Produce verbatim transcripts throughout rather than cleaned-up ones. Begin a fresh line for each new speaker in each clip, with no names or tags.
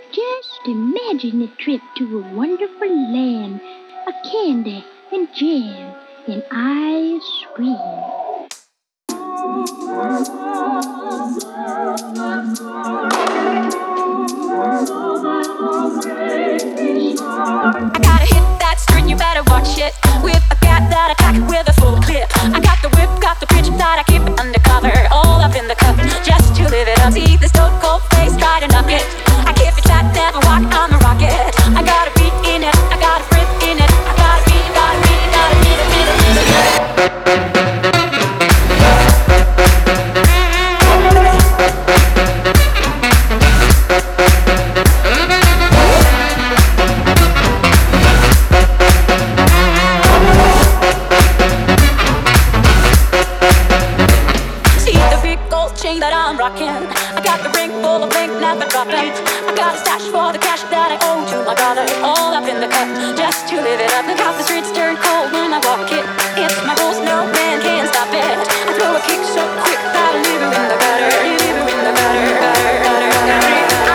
Just imagine a trip to a wonderful land, a candy and jam and ice cream.
I gotta hit that string, you better watch it. With a cat that attack with a full clip. I got the whip, got the pitch that I keep it undercover. All up in the cup, just to live it up. See this stone cold face, try to knock it. I keep it flat, never walk, I'm a rocket. I got a beat in it, I got a rip in it. I got a beat, got a beat, got a beat, a beat, a beat, a beat. That I'm rocking. I got the ring full of pink, never dropping. I got a stash for the cash that I owe to my brother. All up in the cup, just to live it up. Look how the streets turn cold when I walk it. It's my rules, no man can stop it. I throw a kick so quick that I leave her in the gutter. Leave her in the gutter, gutter, gutter, gutter.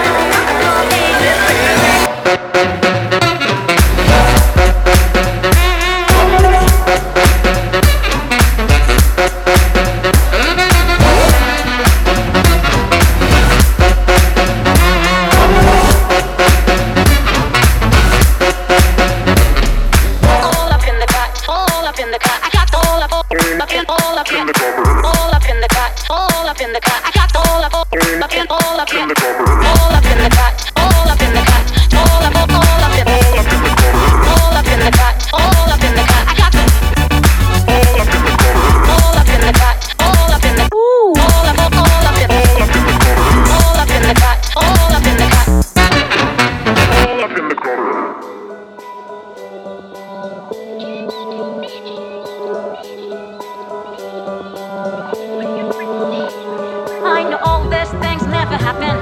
I know all these things never happen.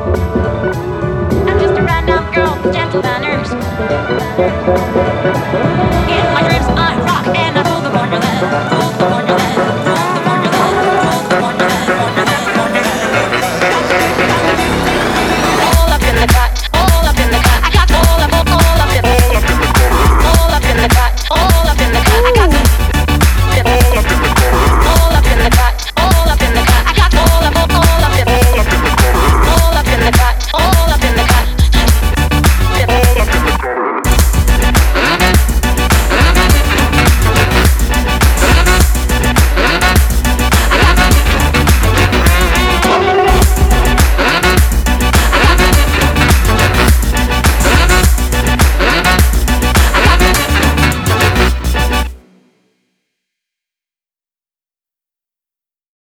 I'm just a random girl with gentle manners.